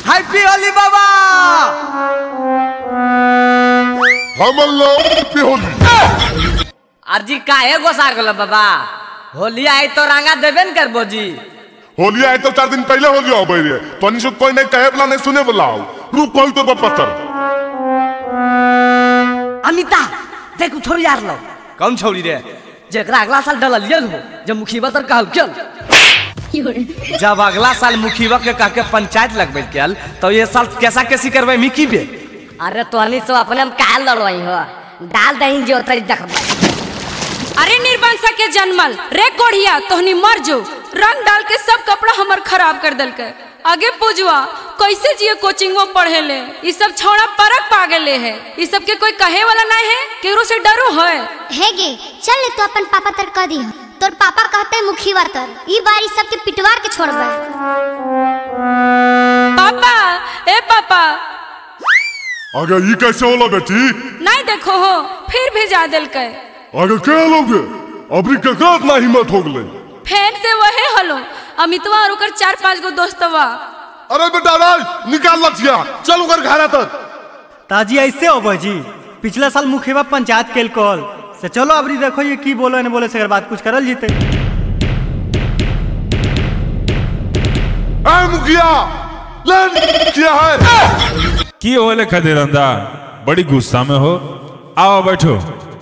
Happy Holi बाबा। Happy Holi. अर्जी काहे गोसार गलो बाबा? होली आई तो रंगा देबे न करबो जी। होली आई तो 4 दिन पहले होली हो गई रे। तनी से कोई नहीं कहे वाला नहीं सुने वाला। रुक कोई तो पत्थर। अमिता देखो छोड़ी यार लो। कौन छोड़ी रे? जेकरा अगला साल डललियन हो जब मुखिया तर कहल क्यों? जब अगला साल मुखिया के कह के पंचायत लगबे केल तो ये साल कैसा कैसी करबे मिकी बे? अरे तोहनी सब अपने हम काल लड़वाई हो। डाल दही जो तरी देखबा। अरे निर्वंशा के जन्मल रे कोढ़िया तोहनी मर जो। रंग डाल के सब कपड़ा हमर खराब कर दल के। आगे पूजवा कैसे जिए कोचिंग में पढ़े ले। ये सब छौड़ा परक पागले है। ये सब के कोई कहे वाला नहीं है। केरो से डरो है। हे गे चल ले तो अपन पापा तर कह दी। तोर पापा कहते मुखिया तर ई बारी सबके पिटवार के छोड़बे। पापा ए पापा आगे ये कैसे होला बेटी? नहीं देखो हो फिर भेजा दिल के। आगे क्या लोगे? अबरी के गात ना हिम्मत हो गले। फैन से वहे हलो अमितवा और ओकर 4-5 गो दोस्तवा। अरे बेटा राज निकाल लछिया चल ओकर घर तक। ताजी ऐसे हो जी पिछला साल मुखिया पंचायत केल कॉल से चलो अबरी देखो ये की बोलो ने बोले से अगर बात कुछ करल जीते। ए मुखिया ले क्या है? की होले खदेरंदा बड़ी गुस्सा में हो। आओ बैठो।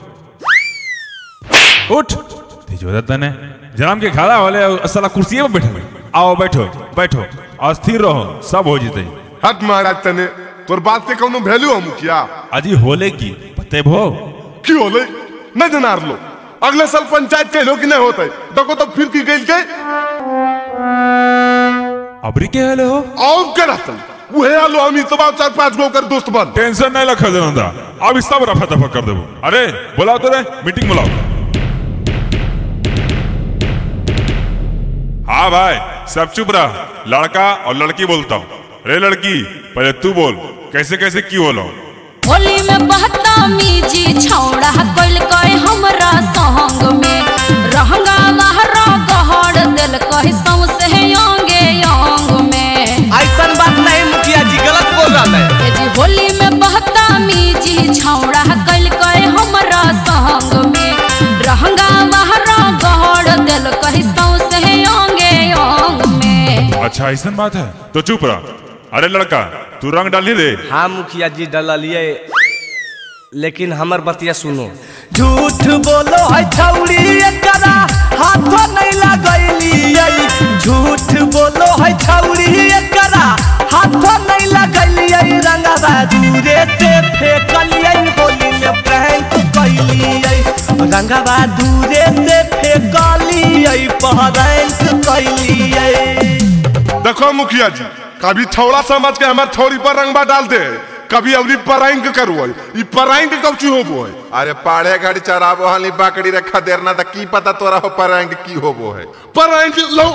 उठ तेजो तने जनाम के खाला वाले साला कुर्सी पे बैठे। आओ बैठो बैठो अस्थिर रहो सब हो जीते। हट महाराज तने तोर बात के कोनो वैल्यू हो मुखिया? अजी होले की पते भो की होले न जनार लो। अगले साल पंचायत के लो कि नहीं होते देखो तो फिर की गइल के अबरी के हले हो और के रहतन उहे आलो हम तो 4-5 गो कर दोस्त बन। टेंशन नहीं लखा जनंदा अब सब रफा दफा कर देबो। अरे बुलाओ तो रे मीटिंग बुलाओ। हाँ भाई सब चुप रहा। लड़का और लड़की बोलता हूँ। रे लड़की पहले तू बोल कैसे कैसे की बोलो। होली में बदतमीजी छौड़ा कइल कई हमरा संग में। रहंगा महरा गहड़ दिल कहि सौसे अंगे अंग में। ऐसन बात नहीं मुखिया जी गलत बोल रहा है। ए जी होली में बदतमीजी छौड़ा कइल कई हमरा संग में। रहंगा महरा गहड़ दिल कहि सौसे अंगे अंग में। अच्छा ऐसा बात है तो चुप रहा। अरे लड़का तू रंग डाली रे। हाँ मुखिया जी डलिए लेकिन हमर बतिया सुनो। झूठ बोलो है छौड़ी एकरा हाथ नहीं लगैली। झूठ बोलो है छौड़ी एकरा हाथ नहीं लगैली। रंगवा दूरे से फेंकलिए होली में प्रैंक कैलिए। रंगवा दूरे से फेंकलिए प्रैंक कैलिए। देखो मुखिया जी कभी छौड़ा समझ के हमार छोरी पर रंगबा डाल दे कभी अवरी परैंक करू। ई परैंक कब ची होबो है? अरे पाड़े घड़ी चराबो हली बाकड़ी रखा देरना त की पता तोरा हो परैंक की होबो है। परैंक लो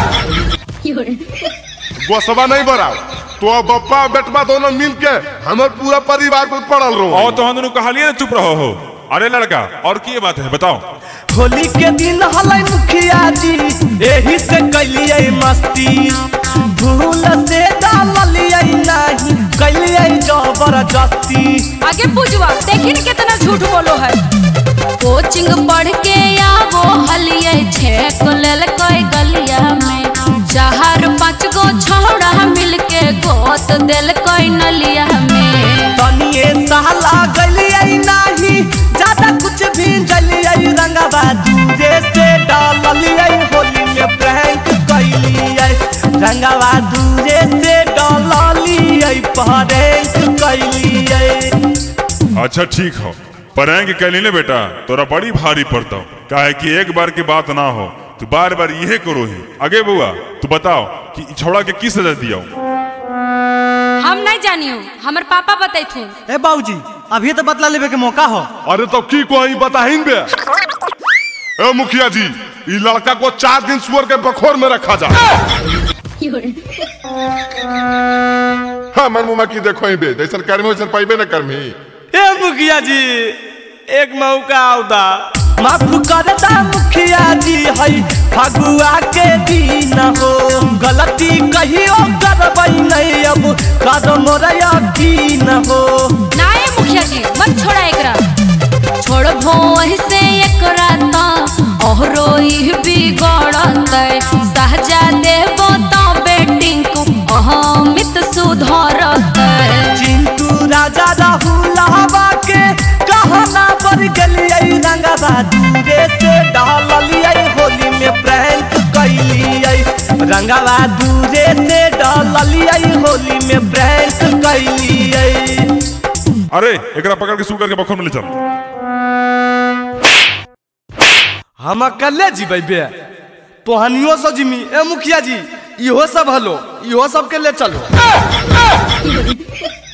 गोसबा नहीं बराव तो बप्पा बेटवा दोनों मिल के हमार पूरा परिवार पर पड़ल रहो। और तो हम दोनों कहालिए चुप रहो हो। अरे लड़का और की बात है बताओ। होली के दिन हलै मुखिया जी एही से कैलिए मस्ती। भूल से डालिए नहीं कैलिए जबरदस्ती। आगे पूजवा देखी न कितना झूठ बोलो है। कोचिंग पढ़ के आवो हलिए छेक लेल कोई गलिया में। 4-5 गो छौड़ा मिल के गोत दिल कोई नलिया में। तनिए साला गलिए नहीं ज्यादा कुछ भी जलिए। रंगवा दूरे से डालिए होली में प्रैंक कैलिए। रंगवा दूरे से डालिए प्रैंक कैलिए। अच्छा ठीक हो प्रैंक कैली ले बेटा तोरा बड़ी भारी पड़ता काहे कि एक बार की बात ना हो तू बार बार यही करो ही। आगे बुआ तू बताओ कि छौड़ा के किस सजा दिया। हम नहीं जानियो हमर पापा बताइथे। ए बाबूजी अभी तो बतला लेवे के मौका हो। अरे तो की को ही बताहिन बे। ए मुखिया जी ई लड़का को 4 दिन सुअर के बखोर में रखा जा। हाँ मन मुमा की देखो ही बे जैसन कर्मी वैसन पाइबे न कर्मी। ए मुखिया जी एक मौका आउदा माफ करता मुखिया जी है फगुआ के दिन हो। गलती कहियो कर करबै नहीं अब कर मोरा यकीन हो। ना ये मुखिया जी मत छोड़ा एकरा, छोड़बो ऐसे एकरा ता ओहरो ही बिगड़तै, सहजा देबो तो बेटी को अहमित सुधरतै। चिंटू राजा राहुलवा के कहना पर गलियै रंगवा दूरे से डालियै होली में प्रैंक कैलियै, रंगवा दूरे से डालियै होली में प्रैंक कैलियै। अरे एकरा पकड़ के सू करके बखर में ले चल। हम अकेले जीबै बे तोहनियो सो जिमी ए मुखिया जी इहो सब हलो इहो सब के ले चलो।